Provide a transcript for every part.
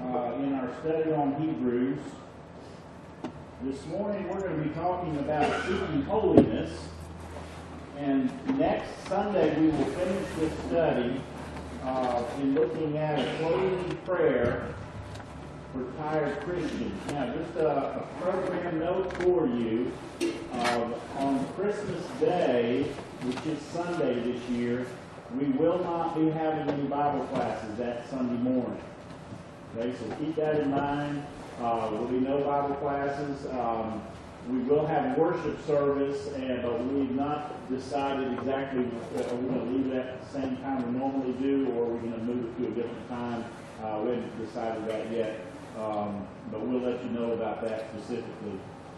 in our study on Hebrews. This morning we're going to be talking about seeking holiness, and next Sunday we will finish this study in looking at a closing prayer for tired Christians. Now, just a program note for you. On Christmas Day, which is Sunday this year, we will not be having any Bible classes that Sunday morning. Okay, so keep that in mind. There will be no Bible classes. We will have worship service, but we've not decided exactly are we going to leave it at the same time we normally do, or are we going to move it to a different time. We haven't decided that yet, but we'll let you know about that specifically.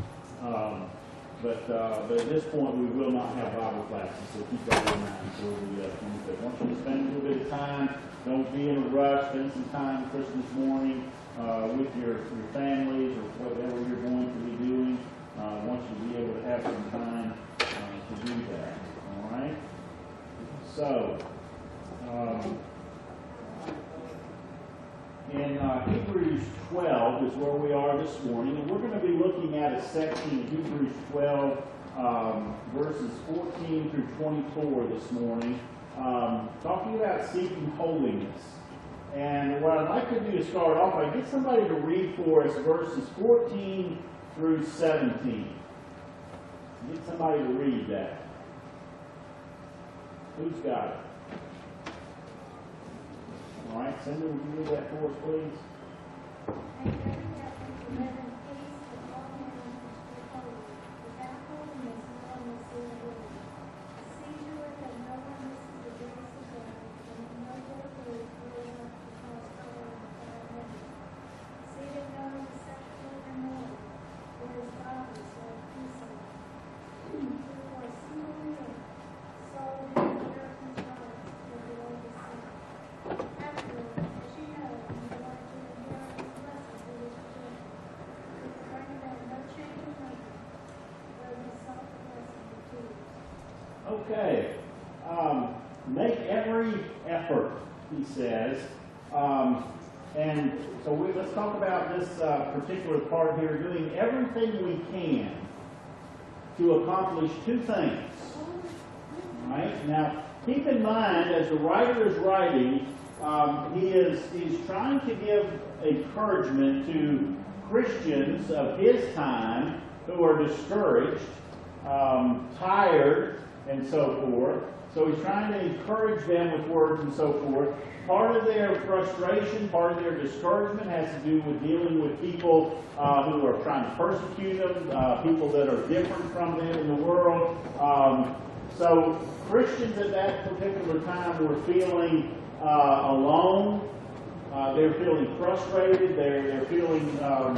But at this point, we will not have Bible classes, so keep that in mind before we communicate. I want you to spend a little bit of time. Don't be in a rush. Spend some time Christmas morning with your families or whatever you're going to be doing. I want you to be able to have some time to do that. All right? So, in Hebrews 12 is where we are this morning, and we're going to be looking at a section of Hebrews 12, verses 14 through 24 this morning, talking about seeking holiness. And what I'd like to do to start off, I get somebody to read for us verses 14 through 17. Get somebody to read that. Who's got it? All right, Cindy, would you read that for us, please? Okay. Make every effort, he says. And so let's talk about this particular part here, doing everything we can to accomplish two things. All right? Now, keep in mind, as the writer is writing, he's trying to give encouragement to Christians of his time who are discouraged, tired, and so forth. So he's trying to encourage them with words and so forth. Part of their frustration, part of their discouragement has to do with dealing with people who are trying to persecute them, people that are different from them in the world. So Christians at that particular time were feeling alone. They're feeling frustrated. They're feeling,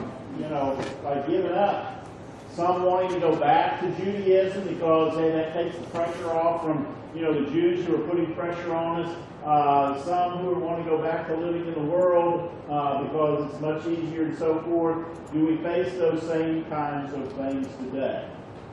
like giving up. Some wanting to go back to Judaism because that takes the pressure off from, the Jews who are putting pressure on us. Some who want to go back to living in the world because it's much easier and so forth. Do we face those same kinds of things today?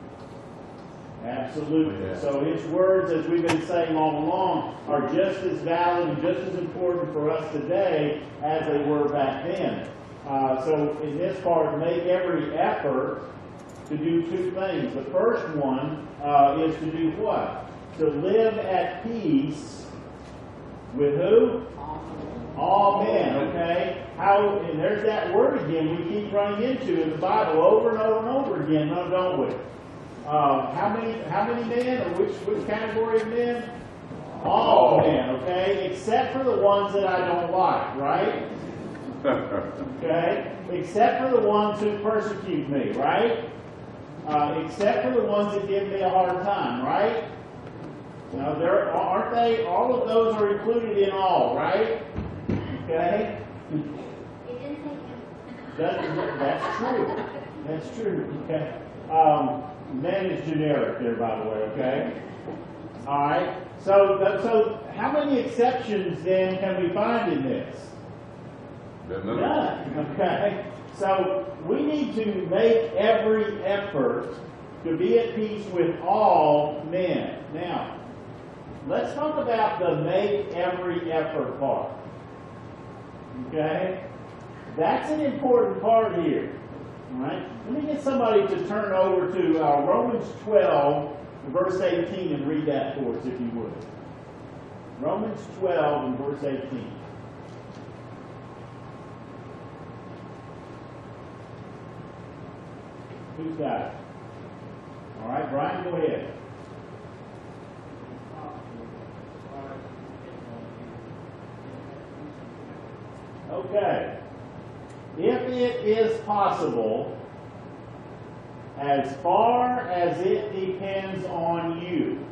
Absolutely. Yeah. So his words, as we've been saying all along, are just as valid and just as important for us today as they were back then. So in this part, make every effort to do two things. The first one is to do what? To live at peace with who? All men, okay? And there's that word again we keep running into in the Bible over and over and over again, don't we? How many men, or which category of men? All men, okay? Except for the ones that I don't like, right? Okay? Except for the ones who persecute me, right? Except for the ones that give me a hard time, right? Now, aren't they? All of those are included in all, right? Okay? That's true. That's true. Okay. Men is generic there, by the way. Okay. All right. So how many exceptions then can we find in this? None. Okay. So we need to make every effort to be at peace with all men. Now, let's talk about the make every effort part. Okay? That's an important part here. All right? Let me get somebody to turn over to Romans 12, verse 18, and read that for us, if you would. Romans 12 and verse 18. Who's got it? All right, Brian, go ahead. Okay. If it is possible, as far as it depends on you,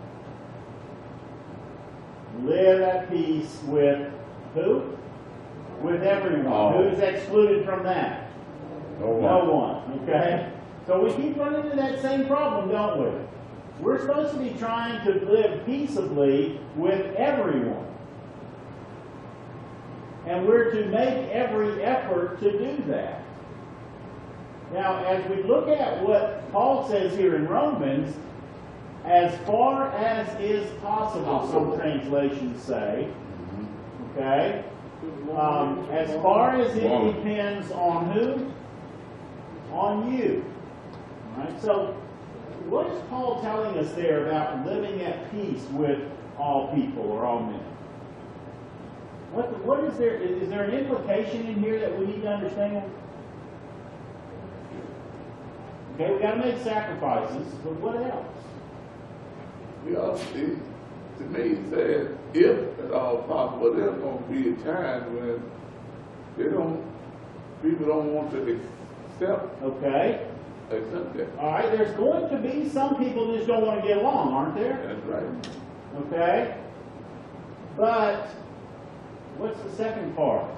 live at peace with who? With everyone. Oh. Who's excluded from that? No one. No one. Okay? So we keep running into that same problem, don't we? We're supposed to be trying to live peaceably with everyone. And we're to make every effort to do that. Now, as we look at what Paul says here in Romans, as far as is possible, some translations say, okay, as far as it depends on who? On you. All right, so what is Paul telling us there about living at peace with all people or all men? What is there? Is there an implication in here that we need to understand? Okay, we got to make sacrifices, but what else? We also see, to me, it says, if at all possible, there's going to be a time when people don't want to accept that. All right, there's going to be some people who just don't want to get along, aren't there? That's right. Okay? But what's the second part?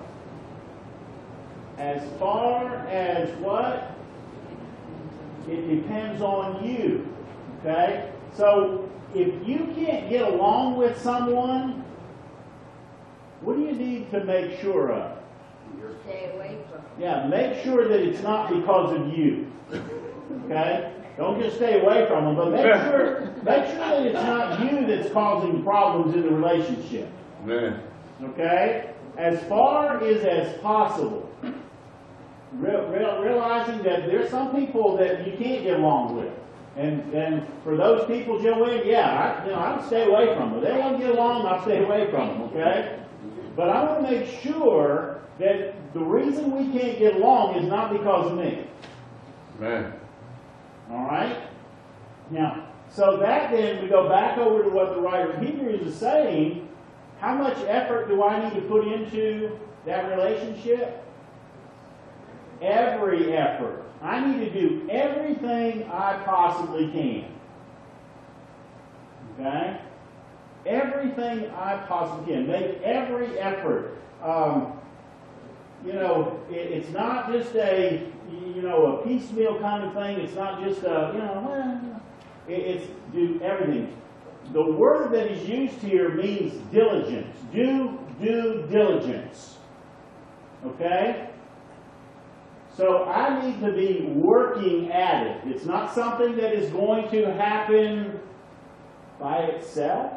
As far as what? It depends on you. Okay? So, if you can't get along with someone, what do you need to make sure of? Stay away from. Yeah, make sure that it's not because of you. Okay? Don't just stay away from them, but make sure that it's not you that's causing problems in the relationship. Man. Okay? As far as possible. Realizing that there's some people that you can't get along with. And for those people, Joanne, I'll stay away from them. If they don't get along, I'll stay away from them, okay? But I want to make sure that the reason we can't get along is not because of me. Man. All right? Now, so that then, we go back over to what the writer of Hebrews is saying. How much effort do I need to put into that relationship? Every effort. I need to do everything I possibly can. Okay? Everything I possibly can. Make every effort. It's not just a piecemeal kind of thing. It's not just it's do everything. The word that is used here means diligence. Do diligence. Okay? So I need to be working at it. It's not something that is going to happen by itself.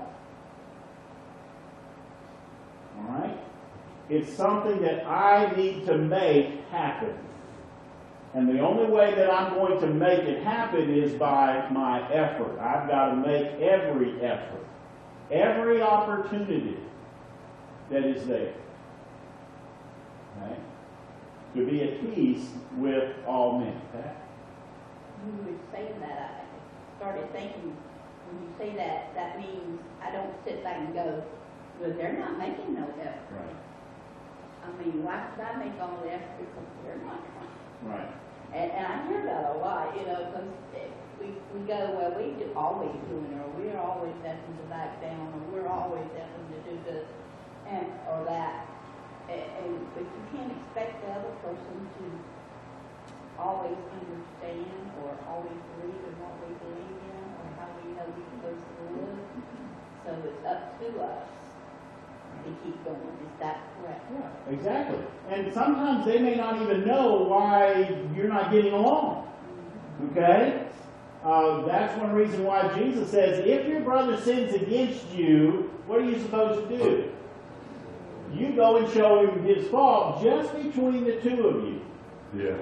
All right? It's something that I need to make happen. And the only way that I'm going to make it happen is by my effort. I've got to make every effort. Every opportunity that is there. Okay? To be at peace with all men. Okay? When you were saying that, I started thinking, when you say that, that means I don't sit back and go, well, they're not making no effort. Right. I mean, why should I make all the effort because they're not trying? Right. And I hear that a lot, because we go, well, we do always doing it, or we're always having to back down, or we're always having to do this or that. But you can't expect the other person to always understand or always believe in what we believe in or how we know we're supposed to live. So it's up to us to keep going. Is that correct? Yeah, exactly. And sometimes they may not even know why you're not getting along. Okay? That's one reason why Jesus says, if your brother sins against you, what are you supposed to do? you go and show him his fault just between the two of you. Yeah.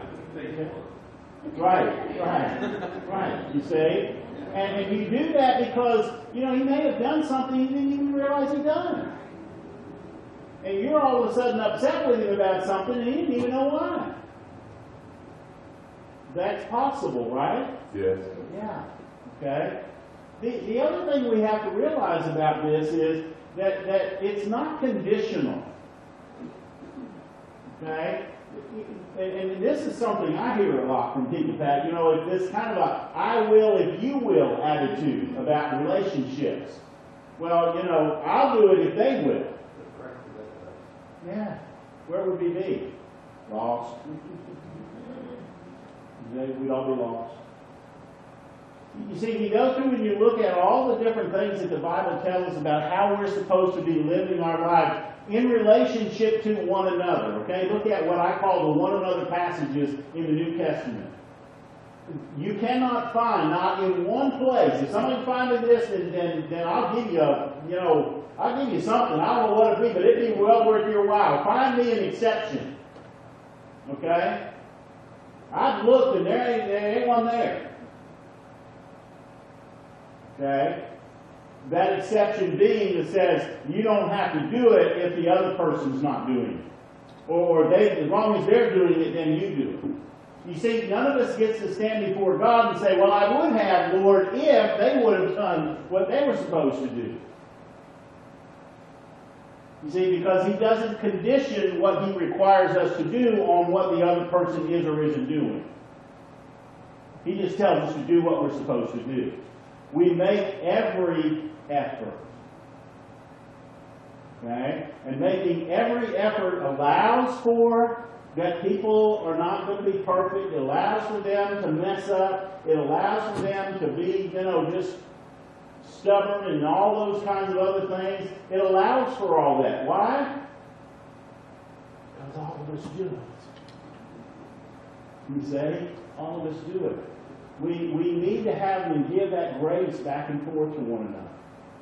Right. You see? And you do that because, he may have done something you didn't even realize he'd done. And you're all of a sudden upset with him about something and he didn't even know why. That's possible, right? Yes. Yeah. Okay? The other thing we have to realize about this is that it's not conditional. Okay? And this is something I hear a lot from people, Pat. It's this kind of a I will if you will attitude about relationships. Well, I'll do it if they will. Yeah. Where would we be? Lost. We'd all be lost. You see, you go through and you look at all the different things that the Bible tells us about how we're supposed to be living our lives in relationship to one another. Okay? Look at what I call the one another passages in the New Testament. You cannot find, not in one place. If somebody finds this, then I'll give you I'll give you something. I don't know what it'd be, but it'd be well worth your while. Find me an exception. Okay? I've looked and there ain't one there. Okay? That exception being that says you don't have to do it if the other person's not doing it. Or as long as they're doing it, then you do it. You see, none of us gets to stand before God and say, well, I would have, Lord, if they would have done what they were supposed to do. You see, because He doesn't condition what He requires us to do on what the other person is or isn't doing. He just tells us to do what we're supposed to do. We make every effort. Okay? And making every effort allows for that people are not going to be perfect. It allows for them to mess up. It allows for them to be, just stubborn and all those kinds of other things. It allows for all that. Why? Because all of us do it. You say, all of us do it. We need to have and give that grace back and forth to one another.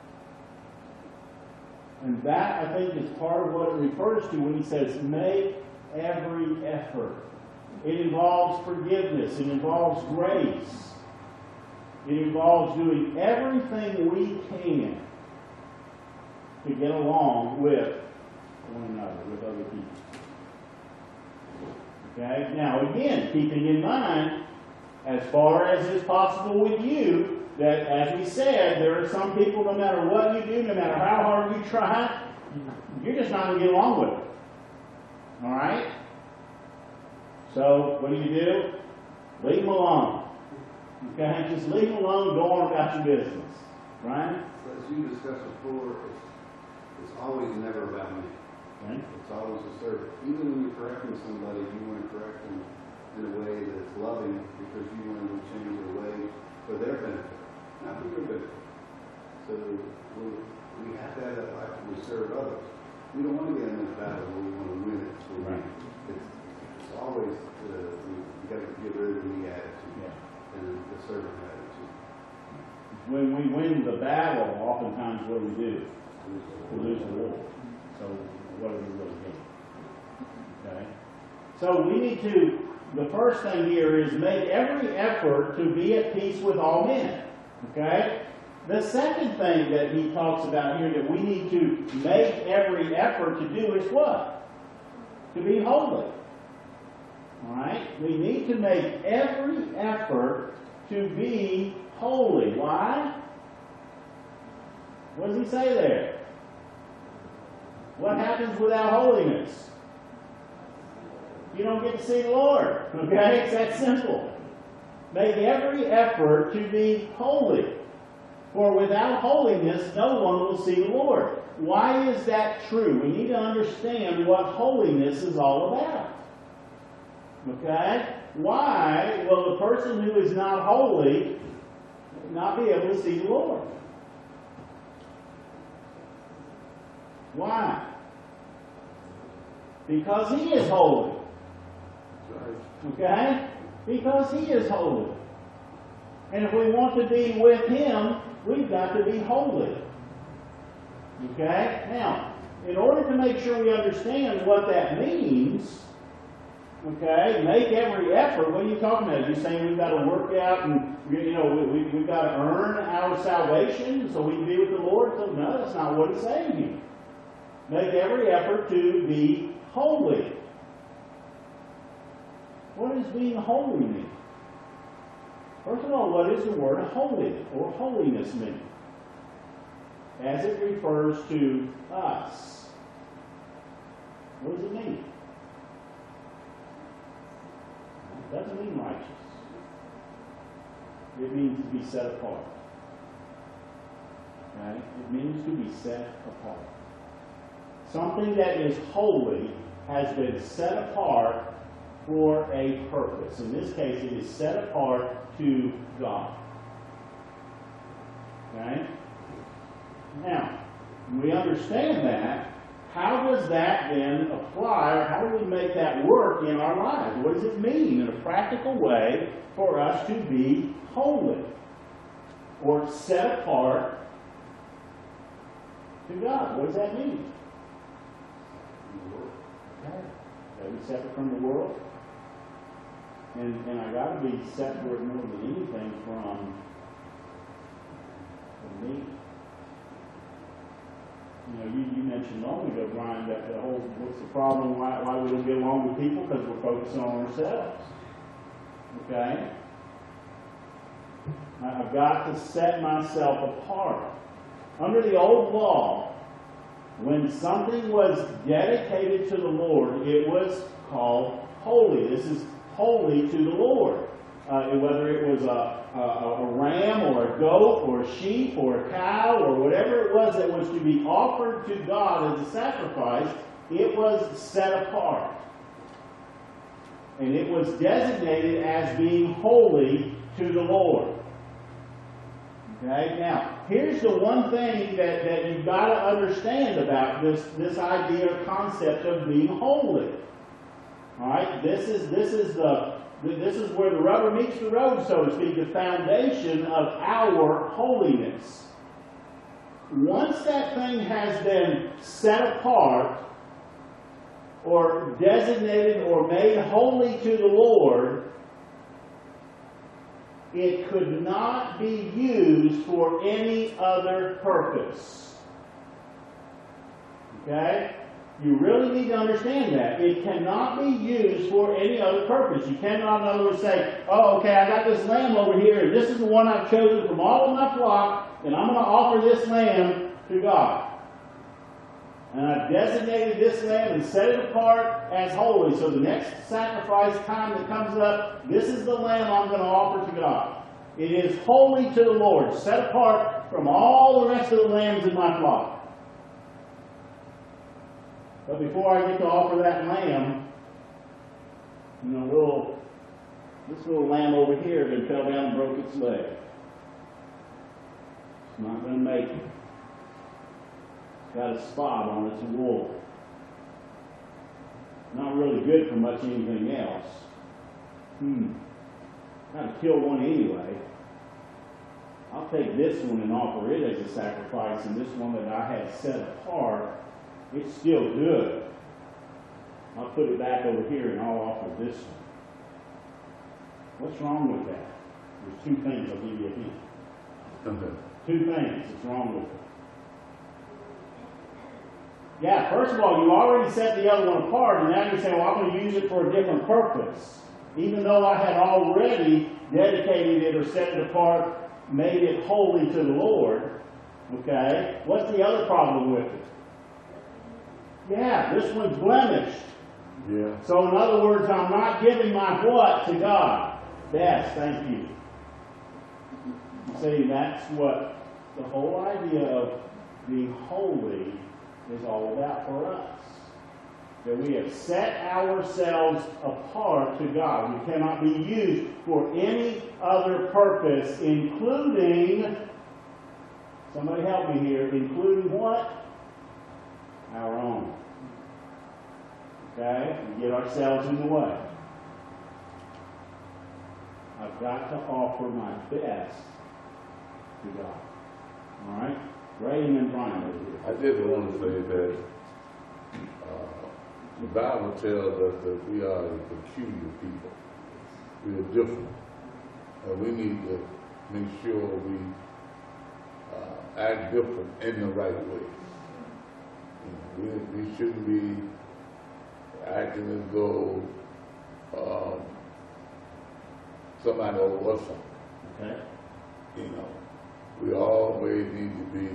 And that, I think, is part of what it refers to when he says, make every effort. It involves forgiveness. It involves grace. It involves doing everything we can to get along with one another, with other people. Okay? Now, again, keeping in mind, as far as is possible with you, that, as we said, there are some people, no matter what you do, no matter how hard you try, you're just not going to get along with it. All right? So, what do? Leave them alone. Okay? Just leave them alone and go on about your business. Right? So as you discussed before, it's always never about me. Okay? It's always a servant. Even when you're correcting somebody, you want to correct them in a way that's loving because you want them to change their way for their benefit, not for your benefit. So we have to have that life where we serve others. We don't want to get in this battle where we want to win it. So Right. It's always, we got to get rid of the attitude and the servant attitude. When we win the battle, oftentimes what do? We lose the war. So what do we really do? Okay? So we need to, the first thing here is make every effort to be at peace with all men. Okay? The second thing that he talks about here that we need to make every effort to do is what? To be holy. Alright? We need to make every effort to be holy. Why? What does he say there? What happens without holiness? You don't get to see the Lord. Okay? It's that simple. Make every effort to be holy. For without holiness, no one will see the Lord. Why is that true? We need to understand what holiness is all about. Okay? Why will the person who is not holy not be able to see the Lord? Why? Because he is holy. Okay? Because he is holy. And if we want to be with him, we've got to be holy. Okay? Now, in order to make sure we understand what that means, okay, make every effort. What are you talking about? Are you saying we've got to work out and, we've got to earn our salvation so we can be with the Lord? So, no, that's not what it's saying here. Make every effort to be holy. What does being holy mean? First of all, what does the word holy or holiness mean? As it refers to us. What does it mean? It doesn't mean righteous. It means to be set apart. Okay? It means to be set apart. Something that is holy has been set apart for a purpose. In this case, it is set apart to God. Okay? Now, when we understand that, how does that then apply, or how do we make that work in our lives? What does it mean in a practical way for us to be holy or set apart to God? What does that mean? Are we separate from the world? And I got to be separate more than anything from me. You mentioned long ago, Brian, that the whole, what's the problem, why we don't get along with people? Because we're focusing on ourselves. Okay? I've got to set myself apart. Under the old law, when something was dedicated to the Lord, it was called holy. This is holy to the Lord. Whether it was a ram or a goat or a sheep or a cow or whatever it was that was to be offered to God as a sacrifice, it was set apart. And it was designated as being holy to the Lord. Okay? Now, here's the one thing that you've got to understand about this idea or concept of being holy. All right? This is where the rubber meets the road, so to speak, the foundation of our holiness. Once that thing has been set apart, or designated or made holy to the Lord, it could not be used for any other purpose. Okay? You really need to understand that. It cannot be used for any other purpose. You cannot, in other words, say, oh, okay, I got this lamb over here, and this is the one I've chosen from all of my flock, and I'm going to offer this lamb to God. And I've designated this lamb and set it apart as holy. So the next sacrifice time that comes up, this is the lamb I'm going to offer to God. It is holy to the Lord, set apart from all the rest of the lambs in my flock. But before I get to offer that lamb, this little lamb over here fell down and broke its leg. It's not going to make it. It's got a spot on its wool. Not really good for much anything else. Got to kill one anyway. I'll take this one and offer it as a sacrifice, and this one that I had set apart, it's still good. I'll put it back over here and I'll offer this one. What's wrong with that? There's two things. I'll give you a hint. Okay. Two things that's wrong with it. Yeah, first of all, you already set the other one apart, and now you say, well, I'm going to use it for a different purpose. Even though I had already dedicated it or set it apart, made it holy to the Lord. Okay? What's the other problem with it? Yeah, this one's blemished. Yeah. So in other words, I'm not giving my what to God? Yes, thank you. You see, that's what the whole idea of being holy is all about for us. That we have set ourselves apart to God. We cannot be used for any other purpose, including, somebody help me here, including what? Our own. Okay? We get ourselves in the way. I've got to offer my best to God. Alright? Ray and then Brian over here. I just want to say that The Bible tells us that we are a peculiar people. We are different. And we need to make sure we act different in the right way. We shouldn't be acting as though somebody owes us something. Okay. You know, we always need to be,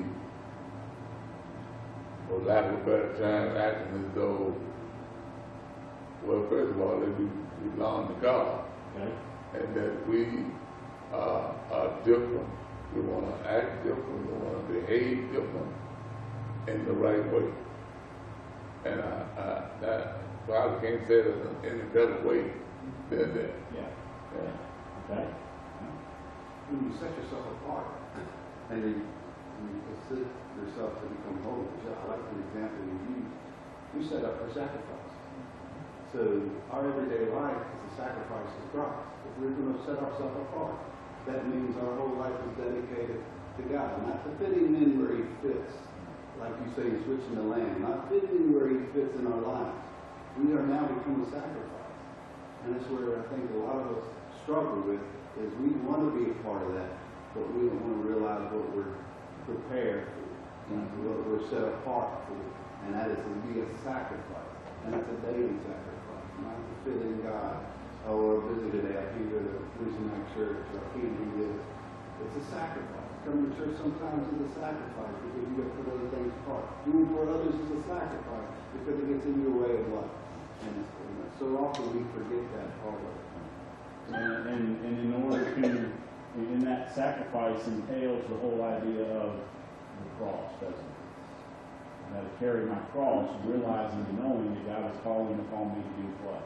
for lack of a better term, acting as though, well, first of all, that we belong to God, Okay. and that we are different. We want to act different. We want to behave different in the right way. And that probably can't say it in any better way than that. Yeah. Yeah. Okay. When you set yourself apart and you consider yourself to become holy, which I like the example you used, you set up for sacrifice. So our everyday life is a sacrifice to Christ. If we're going to set ourselves apart, that means our whole life is dedicated to God, not to fitting in where He fits, like you say, switching the land, not fitting where He fits in our lives. We are now become a sacrifice. And that's where I think a lot of us struggle with, is we want to be a part of that, but we don't want to realize what we're prepared for, what we're set apart for, and that is to be a sacrifice. And it's a daily sacrifice, not to fit in God. Oh, we're busy today, I can't go to Wednesday night church, or I can't do this. It's a sacrifice. Coming to church sometimes is a sacrifice because you got to put other things apart. Doing for others is a sacrifice because it gets in your way of life. And so often we forget that part of it. And in order to, in that sacrifice entails the whole idea of the cross, doesn't it? I had to carry my cross, realizing and knowing that God is calling upon me to do what?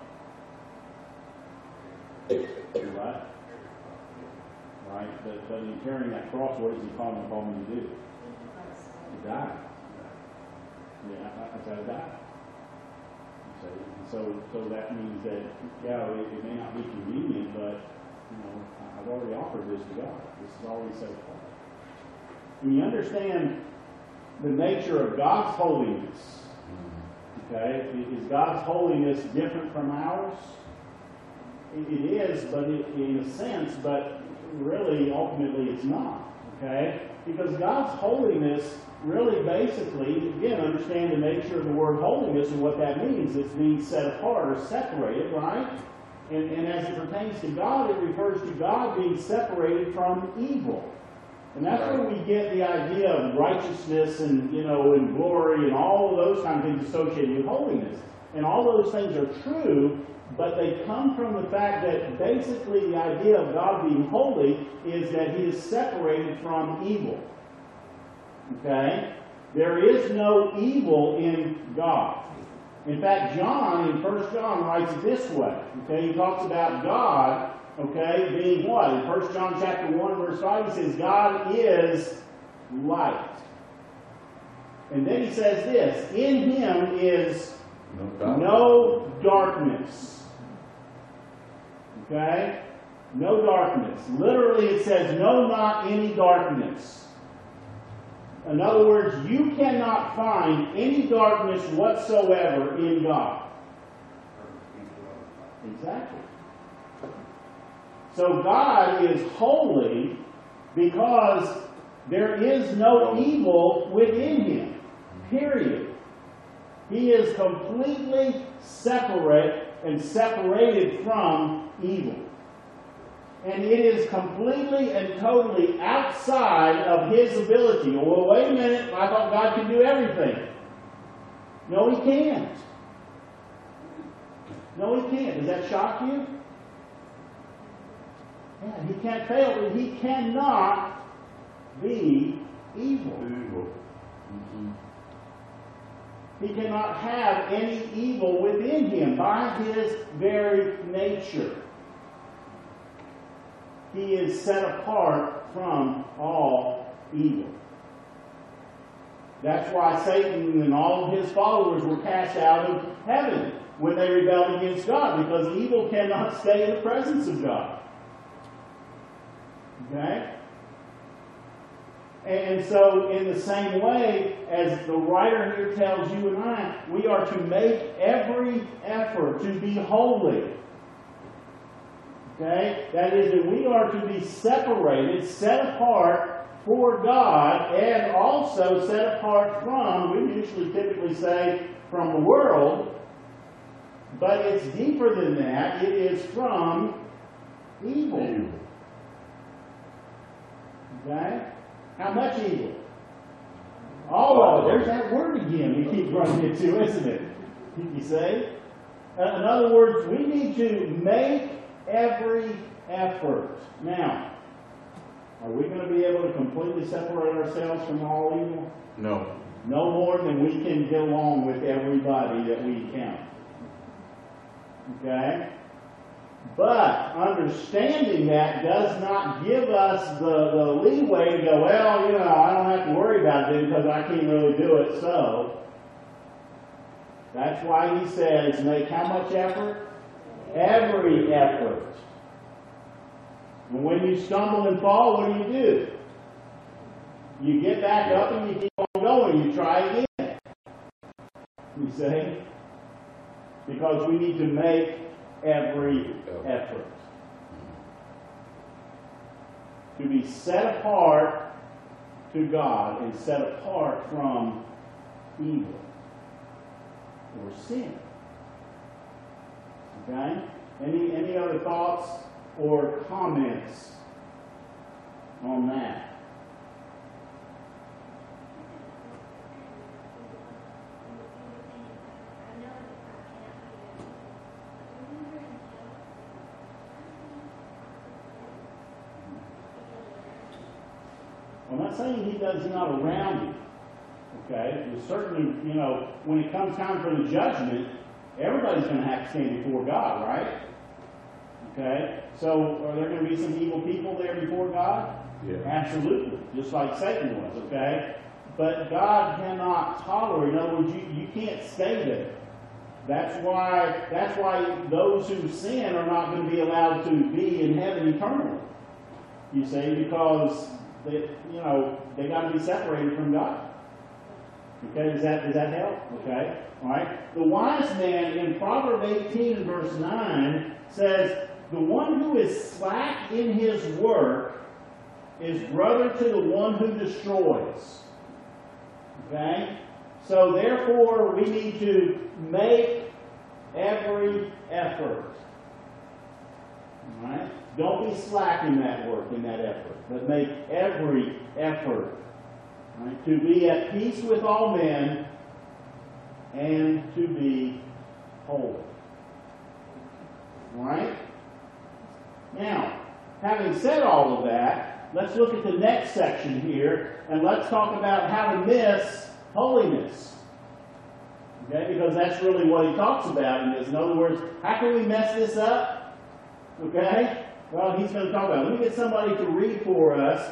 Right? Right? But in carrying that cross, what is He calling upon me to do? To die. Yeah, I gotta die. So that means that, yeah, it may not be convenient, but, you know, I've already offered this to God. This is already set apart. When you understand the nature of God's holiness, okay, is God's holiness different from ours? It is, but in a sense, but really, ultimately, it's not, okay? Because God's holiness really basically, again, understand the nature of the word holiness and what that means. It's being set apart or separated, right? And as it pertains to God, it refers to God being separated from evil. And that's where we get the idea of righteousness and, you know, and glory and all of those kind of things associated with holiness. And all those things are true, but they come from the fact that basically the idea of God being holy is that He is separated from evil. Okay? There is no evil in God. In fact, John, in 1 John, writes it this way. Okay? He talks about God, okay, being what? In 1 John chapter 1, verse 5, he says, God is light. And then he says this, in Him is no darkness. Okay? No darkness. Literally it says, no, not any darkness. In other words, you cannot find any darkness whatsoever in God. Exactly. So God is holy because there is no evil within Him. Period. He is completely separate and separated from evil. And it is completely and totally outside of His ability. Well, wait a minute, I thought God could do everything. No, He can't. No, He can't. Does that shock you? Yeah, He can't fail. He cannot be evil. He cannot have any evil within Him by His very nature. He is set apart from all evil. That's why Satan and all of his followers were cast out of heaven when they rebelled against God, because evil cannot stay in the presence of God. Okay? And so, in the same way, as the writer here tells you and I, we are to make every effort to be holy. Okay? That is, that we are to be separated, set apart for God, and also set apart from, we usually typically say, from the world, but it's deeper than that. It is from evil. Okay? How much evil? All of it. There's that word again we keep running into, isn't it? You say? In other words, we need to make every effort. Now, are we going to be able to completely separate ourselves from all evil? No. No more than we can get along with everybody that we encounter. Okay? But understanding that does not give us the leeway to go, well, I don't have to worry about it because I can't really do it, so. That's why he says, make how much effort? Every effort. And when you stumble and fall, what do? You get back up and you keep on going. You try again. You see? Because we need to make every effort. To be set apart to God and set apart from evil or sin. Okay? Any other thoughts or comments on that? I'm not saying he's not around you. Okay? But certainly, when it comes time for the judgment, everybody's going to have to stand before God, right? Okay? So, are there going to be some evil people there before God? Yeah. Absolutely. Just like Satan was, okay? But God cannot tolerate. In other words, you can't stay there. That's why those who sin are not going to be allowed to be in heaven eternally. You see, because they got to be separated from God. Okay, does that help? Okay, all right. The wise man in Proverbs 18 verse 9 says, "The one who is slack in his work is brother to the one who destroys." Okay, so therefore we need to make every effort. All right. Don't be slack in that work, in that effort, but make every effort, right, to be at peace with all men and to be holy. All right? Now, having said all of that, let's look at the next section here, and let's talk about how to miss holiness. Okay? Because that's really what he talks about in this. In other words, how can we mess this up? Okay? Well, he's going to talk about it. Let me get somebody to read for us.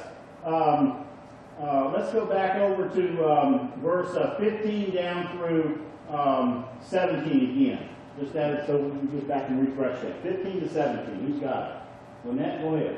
Let's go back over to verse 15 down through 17 again. Just add it so we can get back and refresh that. 15 to 17. Who's got it? Lynette, go ahead.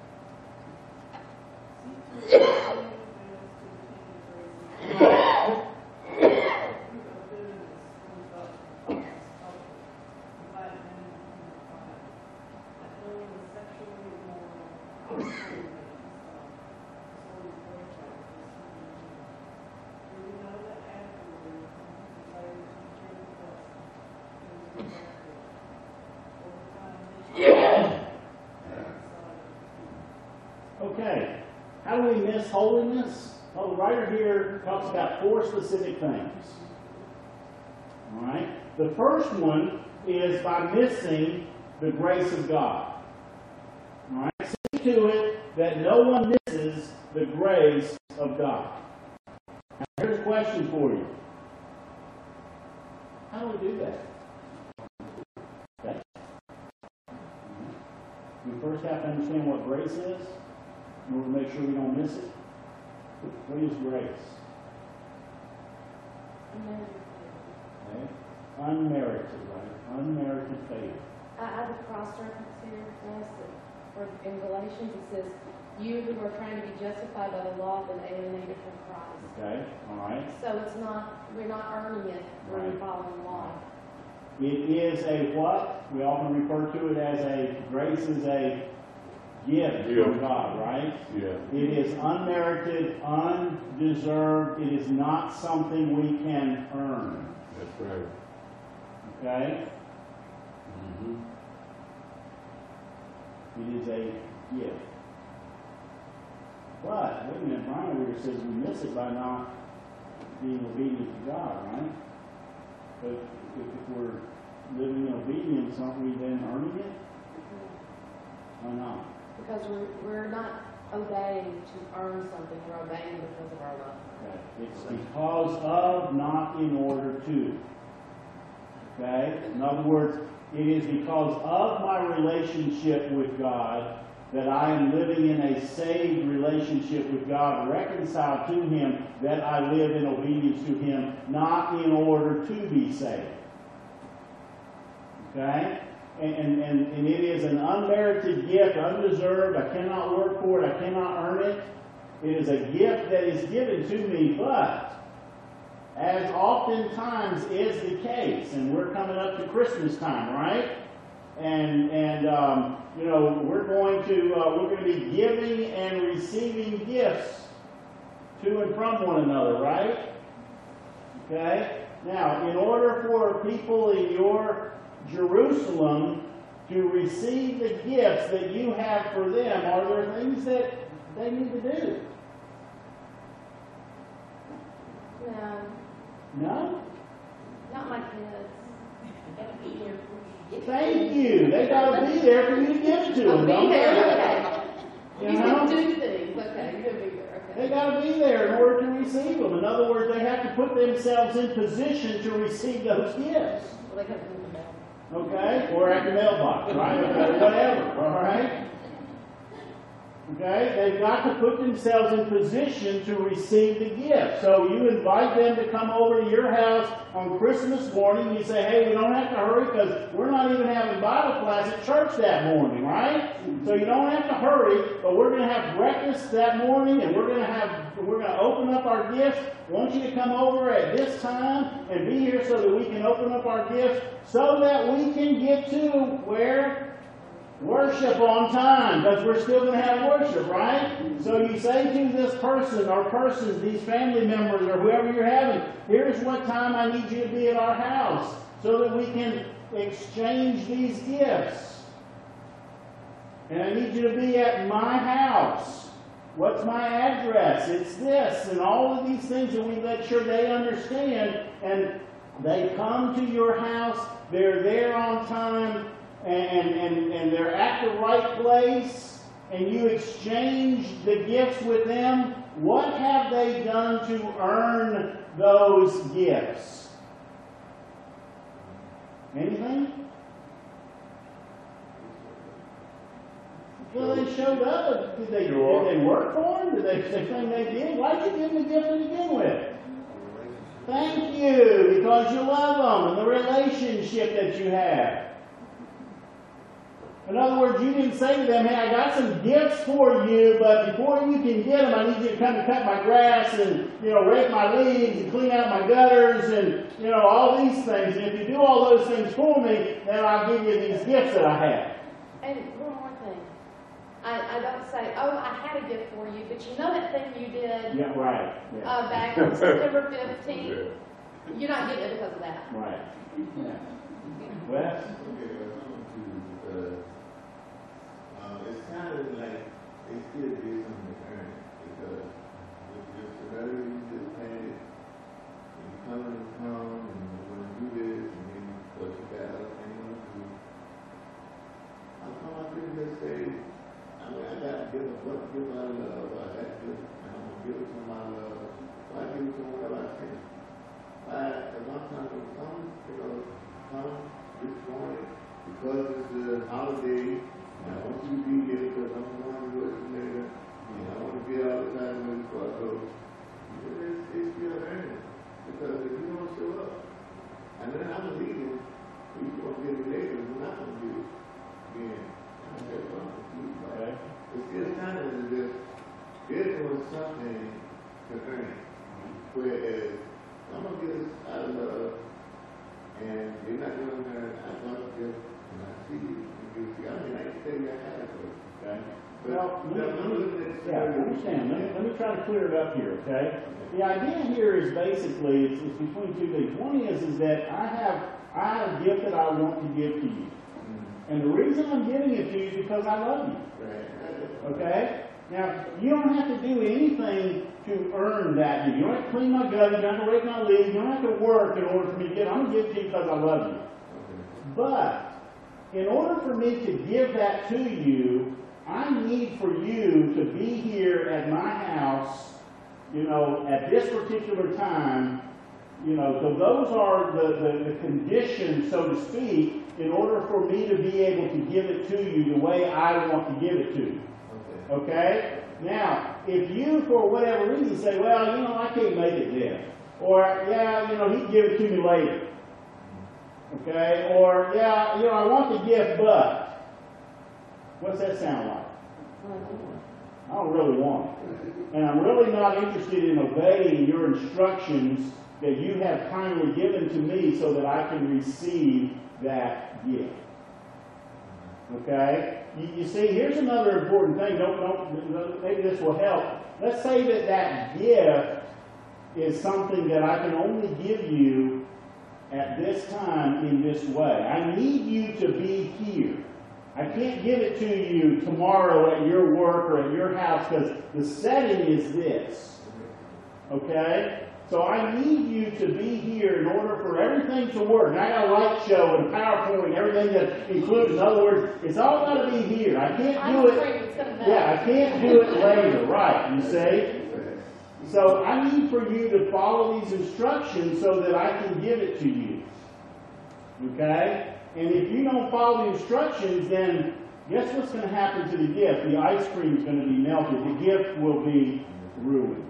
Okay, how do we miss holiness? Well, the writer here talks about 4 specific things. All right? The first one is by missing the grace of God. All right? See to it that no one misses the grace of God. Now, here's a question for you. How do we do that? Okay. We first have to understand what grace is in order to make sure we don't miss it. What is grace? Okay. Unmerited, right? Unmerited favor. I have a cross reference here. It says that or in Galatians, it says, you who are trying to be justified by the law have been alienated from Christ. Okay, all right. So it's not, we're not earning it through Right. following law. It is a what? We often refer to it as grace is a gift from God, right? Yeah. It is unmerited, undeserved. It is not something we can earn. That's right. Okay? Mm-hmm. It is a gift. But, wait a minute, Brian over here says we miss it by not being obedient to God, right? But if we're living in obedience, aren't we then earning it? Why not? Because we're not obeying to earn something, we're obeying because of our love. Okay. It's because of, not in order to. Okay? In other words, it is because of my relationship with God that I am living in a saved relationship with God, reconciled to Him, that I live in obedience to Him, not in order to be saved. Okay? And it is an unmerited gift, undeserved. I cannot work for it. I cannot earn it. It is a gift that is given to me, but as oftentimes is the case, and we're coming up to Christmas time, right? And you know, we're going to be giving and receiving gifts to and from one another, right? Okay? Now, in order for people in your Jerusalem to receive the gifts that you have for them, are there things that they need to do? No, No? not my kids. Gotta be here for you. Thank you. They got to be there for you to give it to them. I'll don't be there, they? okay. You You know? can do things, okay, you're gonna be there, They okay. got to be there in order to receive them. In other words, they have to put themselves in position to receive those gifts. Well, they gotta do the mail. Okay? Or at the mailbox, right? Or whatever, all right? Okay? They've got to put themselves in position to receive the gift. So you invite them to come over to your house on Christmas morning. You say, hey, we don't have to hurry because we're not even having Bible class at church that morning, right? So you don't have to hurry, but we're going to have breakfast that morning and we're going to open up our gifts. I want you to come over at this time and be here so that we can open up our gifts so that we can get to where? Worship on time, because we're still going to have worship, right? So you say to this person or persons, these family members or whoever you're having, here's what time I need you to be at our house so that we can exchange these gifts. And I need you to be at my house. What's my address? It's this, and all of these things, and we make sure they understand, and they come to your house, they're there on time, and they're at the right place, and you exchange the gifts with them. What have they done to earn those gifts? Anything? Well, they showed up. Did they work for them? Did they say thing they did? Why'd you give them the gift to begin with? Thank you, because you love them and the relationship that you have. In other words, you didn't say to them, hey, I got some gifts for you, but before you can get them, I need you to come and cut my grass and, rake my leaves and clean out my gutters and, all these things. And if you do all those things for me, then I'll give you these gifts that I have. And one more thing. I don't say, oh, I had a gift for you, but you know that thing you did Yeah, right. Yeah. back on September 15th? You're not getting it because of that. Right. Yeah. Wes? It sounded like they still did something to earn it because if the better you just pay it, and you come and you're going to do this, and then what you got other things to do. How come I couldn't just say, I got to give my love, I got to give, and I'm going to give it to my love. Why give it to whatever I can? At one time it was come this morning because it's the holiday. I want you to be here because I'm going to work later. And I want to be all the time with before I go. It's still earning. Because if you don't show up, and then I'm leaving, you're going to get it later, you're not going to get it again. And I said, well, I'm confused about they got adequate. Okay? But Well, the unlimited yeah, I severity- understand. Let me try to clear it up here, okay? The idea here is basically, it's between two things. One is that I have a gift that I want to give to you. And the reason I'm giving it to you is because I love you. Right. Okay? Now, you don't have to do anything to earn that gift. You don't have to clean my guts, you don't have to rake my leaves, you don't have to work in order for me to get it. I'm going to give it to you because I love you. But, in order for me to give that to you, I need for you to be here at my house, you know, at this particular time, you know, so those are the conditions, so to speak, in order for me to be able to give it to you the way I want to give it to you. Okay? Now, if you, for whatever reason, say, well, you know, I can't make it then. Or, yeah, you know, he'd give it to me later. Okay? Or, yeah, you know, I want the gift, but. What's that sound like? I don't really want it. And I'm really not interested in obeying your instructions that you have kindly given to me so that I can receive that gift. Okay? You see, here's another important thing. Maybe this will help. Let's say that gift is something that I can only give you at this time in this way. I need you to be here. I can't give it to you tomorrow at your work or at your house because the setting is this. Okay? So I need you to be here in order for everything to work. And I got a light show and PowerPoint and everything that includes. In other words, it's all got to be here. I can't do it. Yeah, I can't do it later, right? You see? So I need for you to follow these instructions so that I can give it to you. Okay? And if you don't follow the instructions, then guess what's going to happen to the gift? The ice cream is going to be melted. The gift will be ruined.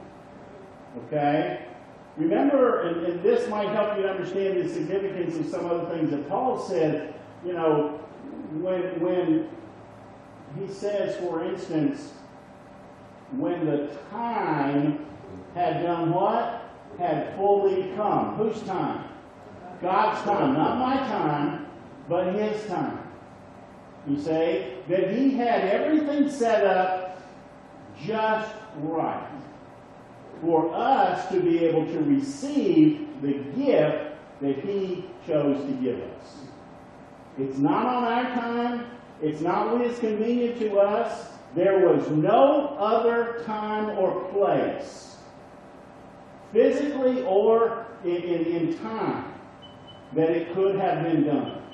Okay? Remember, and this might help you understand the significance of some other things that Paul said, you know, when he says, for instance, when the time had done what? Had fully come. Whose time? God's time. Not my time, but his time. You say that he had everything set up just right for us to be able to receive the gift that he chose to give us. It's not on our time. It's not when it's convenient to us. There was no other time or place, physically or in time, that it could have been done.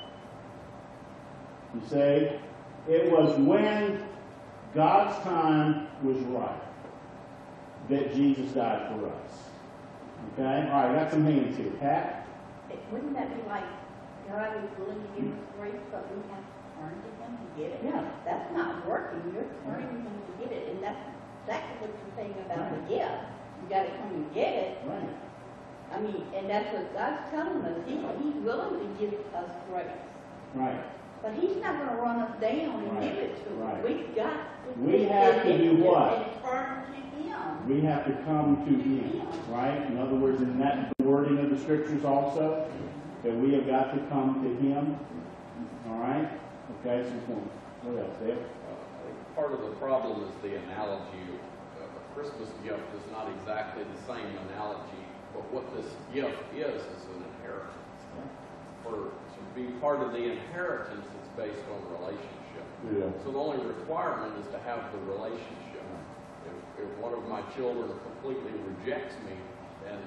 You say, it was when God's time was right that Jesus died for us. Okay? All right, got some hands here. Pat? Wouldn't that be like God is willing to give us grace, but we have to turn to him to get it? Yeah. That's not working. You're turning to him to get it. And that's exactly what you're saying about the gift. You got to come and get it. Right. I mean, and that's what God's telling us. He's willing to give us grace. Right. But he's not going to run us down and Right. give it to us. Right. We've got to We take have to it do what? and turn to him. We have to come to him, right? In other words, isn't that the wording of the scriptures also? That we have got to come to him. All right? Okay, so what else, Dave? Part of the problem is the analogy. A Christmas gift is not exactly the same analogy, but what this gift is an inheritance. To be part of the inheritance, it's based on relationship. Yeah. So the only requirement is to have the relationship. If one of my children completely rejects me and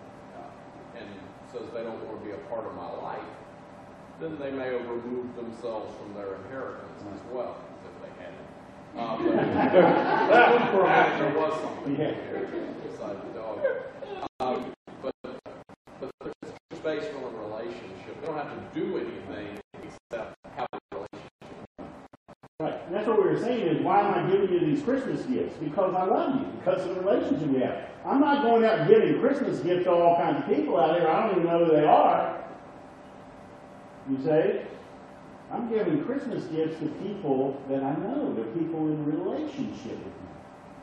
says they don't want to be a part of my life, then they may have removed themselves from their inheritance as well, if they had it. But for a minute there was something beside the dog. But it's just based on a relationship. They don't have to do anything except have a relationship. Right. And that's what we were saying is, why am I giving you these Christmas gifts? Because I love you. Because of the relationship we have. I'm not going out and giving Christmas gifts to all kinds of people out there. I don't even know who they are. You say? I'm giving Christmas gifts to people that I know. They're people in relationship with me.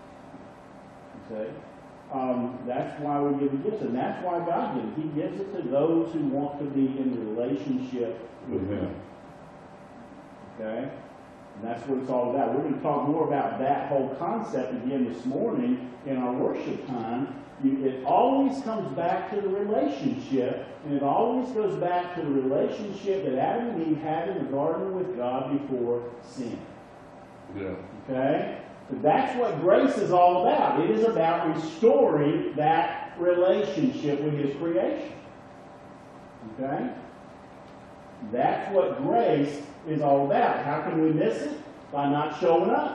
You say? That's why we give the gifts. And that's why God gives it. He gives it to those who want to be in relationship with him. Okay? And that's what it's all about. We're going to talk more about that whole concept again this morning in our worship time. It always comes back to the relationship, and it always goes back to the relationship that Adam and Eve had in the garden with God before sin. Yeah. Okay? But that's what grace is all about. It is about restoring that relationship with His creation. Okay? That's what grace is all about. How can we miss it? By not showing up.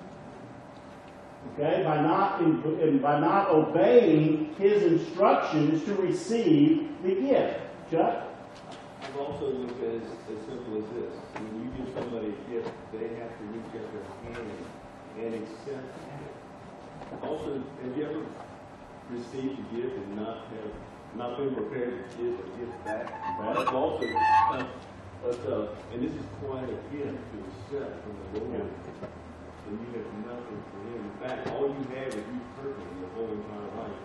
Okay? By not obeying His instructions to receive the gift. Chuck? I've also looked at it as simple as this. When you give somebody a gift, they have to reach out their hand and accept it. Also, have you ever received a gift and not been prepared to give a gift back? That's also, and this is quite a gift to accept from the Lord. And you have nothing for Him. In fact, all you have is you personally your whole entire life.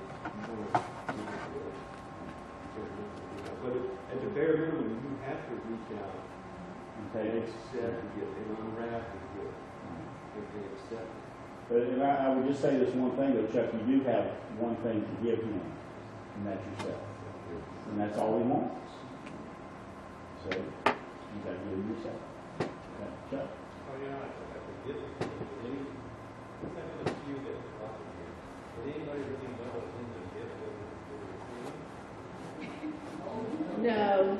But at the bare minimum, you have to reach out and accept the gift and unwrap the gift if they accept it. But and I would just say this one thing, though, Chuck. You do have one thing to give Him, and that's yourself. And that's all He wants. So, you got to give Him yourself. Okay, Chuck? Oh, yeah, that's a gift. Let's have a few that are possible here. Did anybody really know what's in the gift that was No.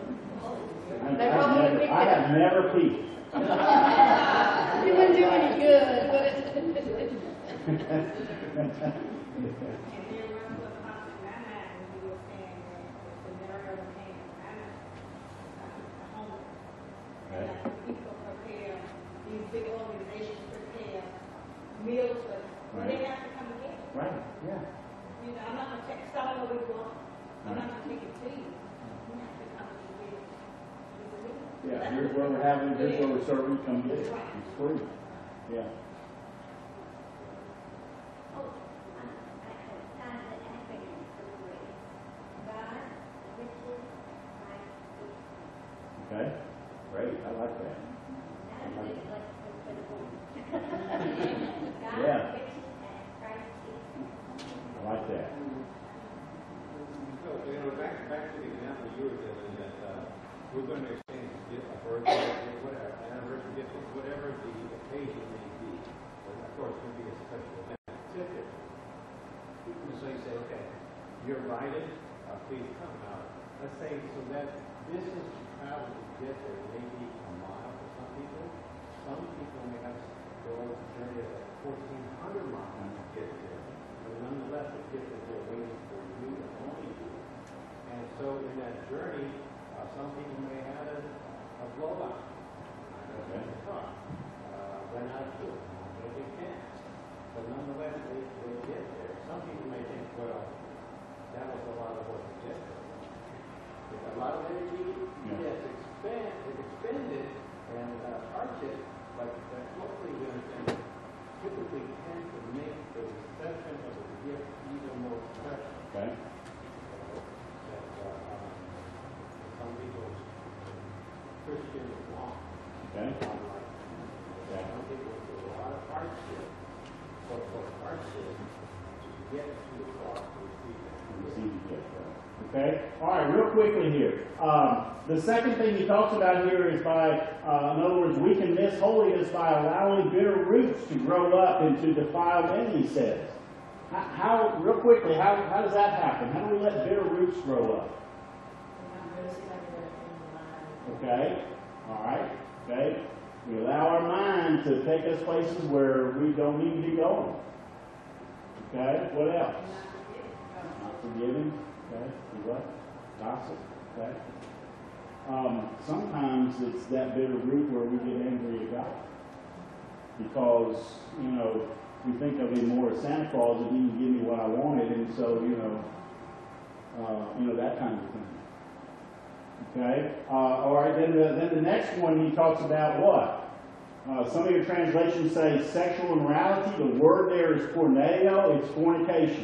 I have never peeked. You wouldn't do any good, would it? And there was a house in my mind when you were saying that the scenario came in my mind, home. Right. And people prepare, these big organizations prepare meals for them. Well, they have to come together. Right, yeah. You know, I'm not going to take some of it going. I'm not going to take it to you. You have to come to the meal. Yeah, here's where we're having, here's where we're serving, come get it. It's free. Yeah. Okay, great, I like that. Yeah. I like that. So, back to the example you were giving that we're going to exchange a gift, a birthday gift, whatever, an anniversary gift, whatever the occasion may be. But of course, it can be a special event. So you say, okay, you're invited, please come. Now, let's say so that distance to travel to get there may be a mile for some people. Some people may have to go on a journey of 1,400 miles to get there. But nonetheless, the gift is there waiting for you and only you. And so in that journey, some people may have a blowout. Okay. The car. Run out of fuel. They get gas. But nonetheless, they get there. Some people may think, well, that was a lot of work to get there. It's a lot of energy. Yes, it's expended and hardship, but hopefully we understand typically tend to make the reception of the gift even more special. Okay. Some people's Christian walk. Okay. Some people do a lot of hardship, but for hardship to get to the cross to receive it. Receive the gift, right? Okay? All right, real quickly here. The second thing he talks about here is by, in other words, we can miss holiness by allowing bitter roots to grow up and to defile many, he says. Real quickly, how does that happen? How do we let bitter roots grow up? Okay? All right? Okay? We allow our mind to take us places where we don't need to be going. Okay? What else? Not forgiving. Okay? What? Gossip. Okay? Sometimes it's that bitter root where we get angry at God. Because, we think of him more as Santa Claus and he can give me what I wanted, and so, that kind of thing. Okay? All right, then the next one he talks about what? Some of your translations say sexual immorality. The word there is porneia. It's fornication.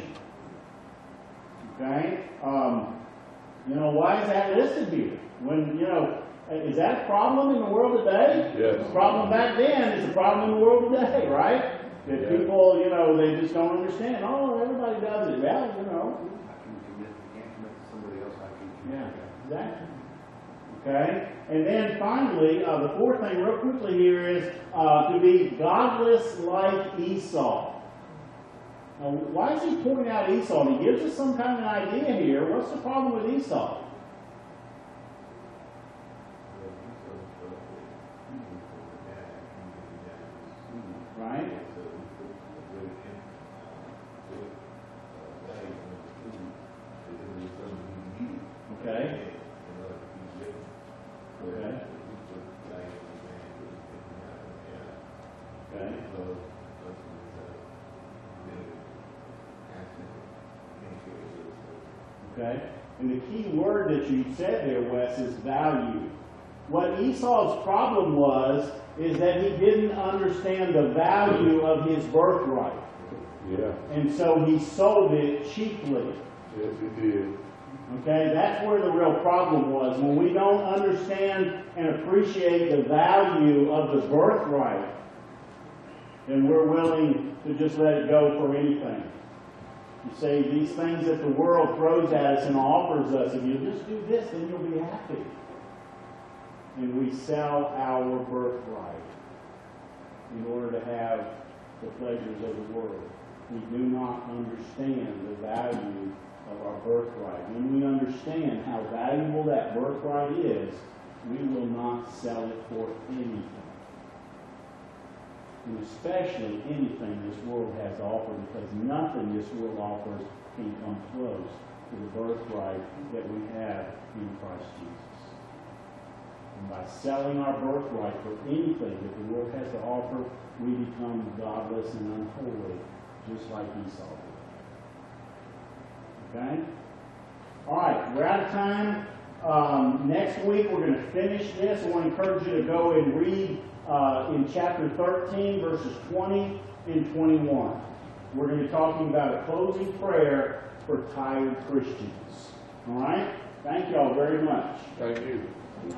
Okay? Why is that listed here? When, Is that a problem in the world today? Yes. The problem back then is a problem in the world today, right? That Yeah. people, you know, they just don't understand. Oh, everybody does it. Well, you know. I can commit, you can't commit to somebody else, I can commit. Yeah, exactly. Okay? And then finally, the fourth thing real quickly here is to be godless like Esau. Now, why is he pointing out Esau? And he gives us some kind of an idea here. What's the problem with Esau? Right? Okay. Okay. Okay. Okay? And the key word that you said there, Wes, is value. What Esau's problem was is that he didn't understand the value of his birthright. Yeah. And so he sold it cheaply. Yes, he did. Okay? That's where the real problem was. When we don't understand and appreciate the value of the birthright, then we're willing to just let it go for anything. You say these things that the world throws at us and offers us, if you just do this, then you'll be happy. And we sell our birthright in order to have the pleasures of the world. We do not understand the value of our birthright. When we understand how valuable that birthright is, we will not sell it for anything. And especially anything this world has to offer, because nothing this world offers can come close to the birthright that we have in Christ Jesus. And by selling our birthright for anything that the world has to offer, we become godless and unholy, just like Esau did. Okay? All right, we're out of time. Next week we're going to finish this. I want to encourage you to go and read in chapter 13, verses 20 and 21. We're going to be talking about a closing prayer for tired Christians. All right? Thank you all very much. Thank you.